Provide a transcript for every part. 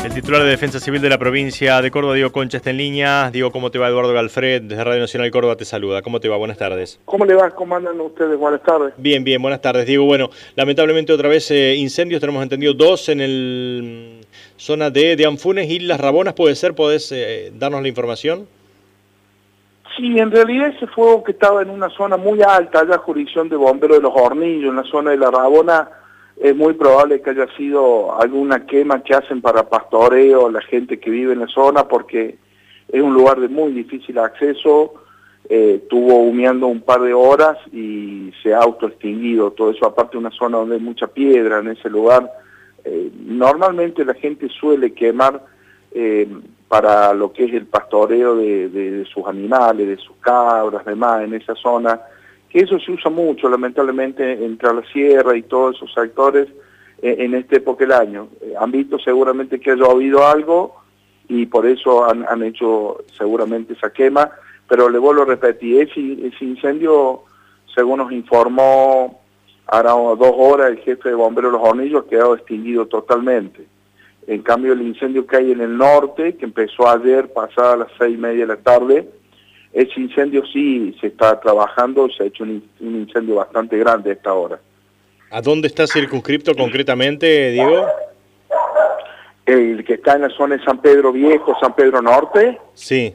El titular de Defensa Civil de la provincia de Córdoba, Diego Concha, está en línea. Diego, ¿cómo te va? Eduardo Galfred, desde Radio Nacional Córdoba, te saluda. ¿Cómo te va? Buenas tardes. ¿Cómo le va? ¿Cómo andan ustedes? Buenas tardes. Bien, bien, buenas tardes, Diego. Bueno, lamentablemente otra vez incendios, tenemos entendido 2 en el zona de Anfunes y Las Rabonas, ¿puede ser? ¿Podés darnos la información? Sí, en realidad ese fuego que estaba en una zona muy alta, allá jurisdicción de Bomberos de los Hornillos, en la zona de La Rabona, es muy probable que haya sido alguna quema que hacen para pastoreo, la gente que vive en la zona, porque es un lugar de muy difícil acceso, estuvo humeando un par de horas y se ha autoextinguido, todo eso aparte de una zona donde hay mucha piedra en ese lugar. Normalmente la gente suele quemar para lo que es el pastoreo de sus animales, de sus cabras, demás, en esa zona, que eso se usa mucho, lamentablemente, entre la sierra y todos esos sectores en esta época del año. Han visto seguramente que ha llovido algo y por eso han hecho seguramente esa quema, pero le vuelvo a repetir, ese incendio, según nos informó ahora 2 horas el jefe de Bomberos de los Hornillos, ha quedado extinguido totalmente. En cambio, el incendio que hay en el norte, que empezó ayer, pasada las 6:30 de la tarde, ese incendio sí se está trabajando, se ha hecho un incendio bastante grande a esta hora. ¿A dónde está circunscripto concretamente, Diego? El que está en la zona de San Pedro Viejo, San Pedro Norte. Sí.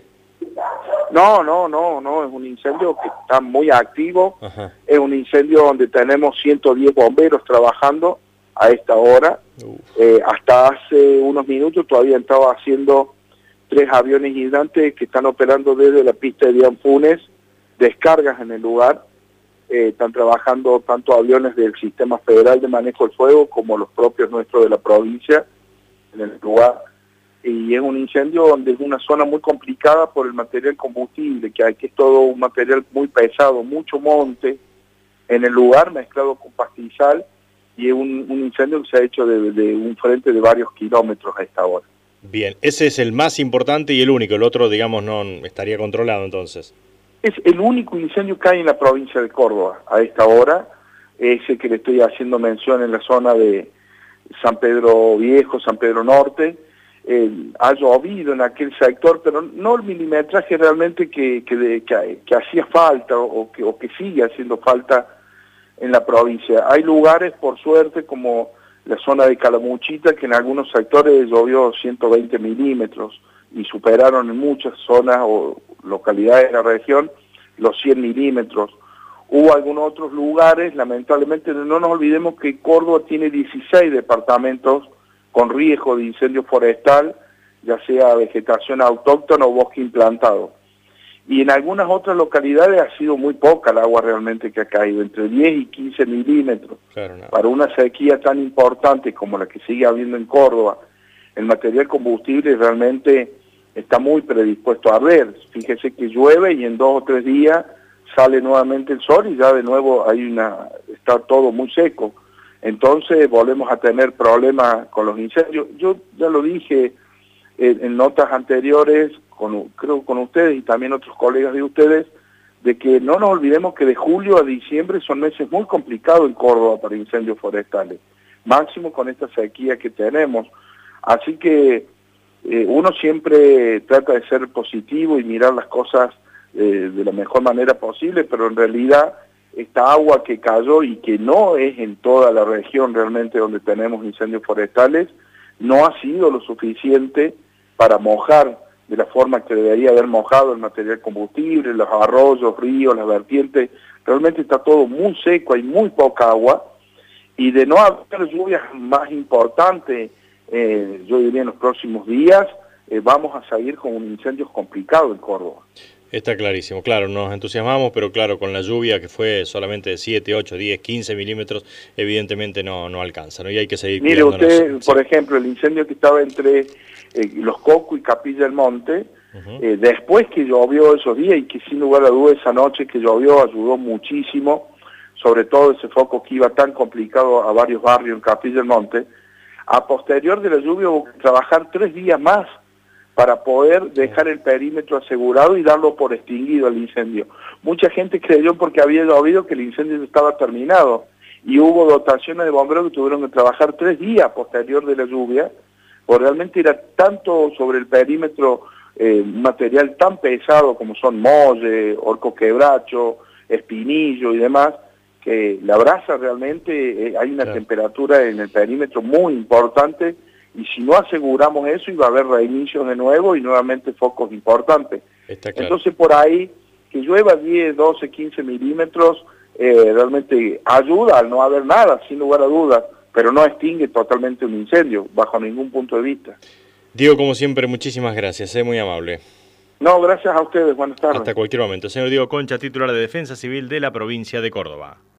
No, es un incendio que está muy activo. Ajá. Es un incendio donde tenemos 110 bomberos trabajando a esta hora. Hasta hace unos minutos todavía estaba haciendo 3 aviones hidrantes que están operando desde la pista de Anfunes, descargas en el lugar. Están trabajando tanto aviones del Sistema Federal de Manejo del Fuego como los propios nuestros de la provincia en el lugar. Y es un incendio donde es una zona muy complicada por el material combustible, que es todo un material muy pesado, mucho monte en el lugar mezclado con pastizal, y es un incendio que se ha hecho de un frente de varios kilómetros a esta hora. Bien, ese es el más importante y el único, el otro, digamos, no estaría controlado entonces. Es el único incendio que hay en la provincia de Córdoba a esta hora, ese que le estoy haciendo mención en la zona de San Pedro Viejo, San Pedro Norte. Ha llovido en aquel sector, pero no el milimetraje realmente que hacía falta o que sigue haciendo falta en la provincia. Hay lugares, por suerte, como la zona de Calamuchita, que en algunos sectores llovió 120 milímetros y superaron en muchas zonas o localidades de la región los 100 milímetros. Hubo algunos otros lugares, lamentablemente no nos olvidemos que Córdoba tiene 16 departamentos con riesgo de incendio forestal, ya sea vegetación autóctona o bosque implantado. Y en algunas otras localidades ha sido muy poca el agua realmente que ha caído, entre 10 y 15 milímetros. Claro, no. Para una sequía tan importante como la que sigue habiendo en Córdoba, el material combustible realmente está muy predispuesto a arder. Fíjese que llueve y en 2 o 3 días sale nuevamente el sol y ya de nuevo está todo muy seco. Entonces volvemos a tener problemas con los incendios. Yo ya lo dije en notas anteriores, creo con ustedes y también otros colegas de ustedes, de que no nos olvidemos que de julio a diciembre son meses muy complicados en Córdoba para incendios forestales, máximo con esta sequía que tenemos. Así que uno siempre trata de ser positivo y mirar las cosas de la mejor manera posible, pero en realidad esta agua que cayó y que no es en toda la región realmente donde tenemos incendios forestales, no ha sido lo suficiente para mojar de la forma que debería haber mojado el material combustible, los arroyos, ríos, las vertientes. Realmente está todo muy seco, hay muy poca agua, y de no haber lluvias más importantes, yo diría en los próximos días, vamos a seguir con un incendio complicado en Córdoba. Está clarísimo, claro, nos entusiasmamos, pero claro, con la lluvia que fue solamente de 7, 8, 10, 15 milímetros, evidentemente no alcanza, ¿no? Y hay que seguir Mire cuidándonos. usted, Sí. por ejemplo, el incendio que estaba entre Los Cocos y Capilla del Monte, después que llovió esos días, y que sin lugar a dudas esa noche que llovió ayudó muchísimo, sobre todo ese foco que iba tan complicado a varios barrios en Capilla del Monte, a posterior de la lluvia hubo que trabajar 3 días más para poder dejar el perímetro asegurado y darlo por extinguido el incendio. Mucha gente creyó porque había llovido que el incendio estaba terminado, y hubo dotaciones de bomberos que tuvieron que trabajar 3 días posterior de la lluvia, porque realmente era tanto sobre el perímetro material tan pesado como son molle, orco quebracho, espinillo y demás, que la brasa realmente hay una temperatura en el perímetro muy importante, y si no aseguramos eso iba a haber reinicios de nuevo y nuevamente focos importantes. Está claro. Entonces por ahí, que llueva 10, 12, 15 milímetros, realmente ayuda al no haber nada, sin lugar a dudas, pero no extingue totalmente un incendio, bajo ningún punto de vista. Diego, como siempre, muchísimas gracias, muy amable. No, gracias a ustedes, buenas tardes. Hasta cualquier momento. Señor Diego Concha, titular de Defensa Civil de la provincia de Córdoba.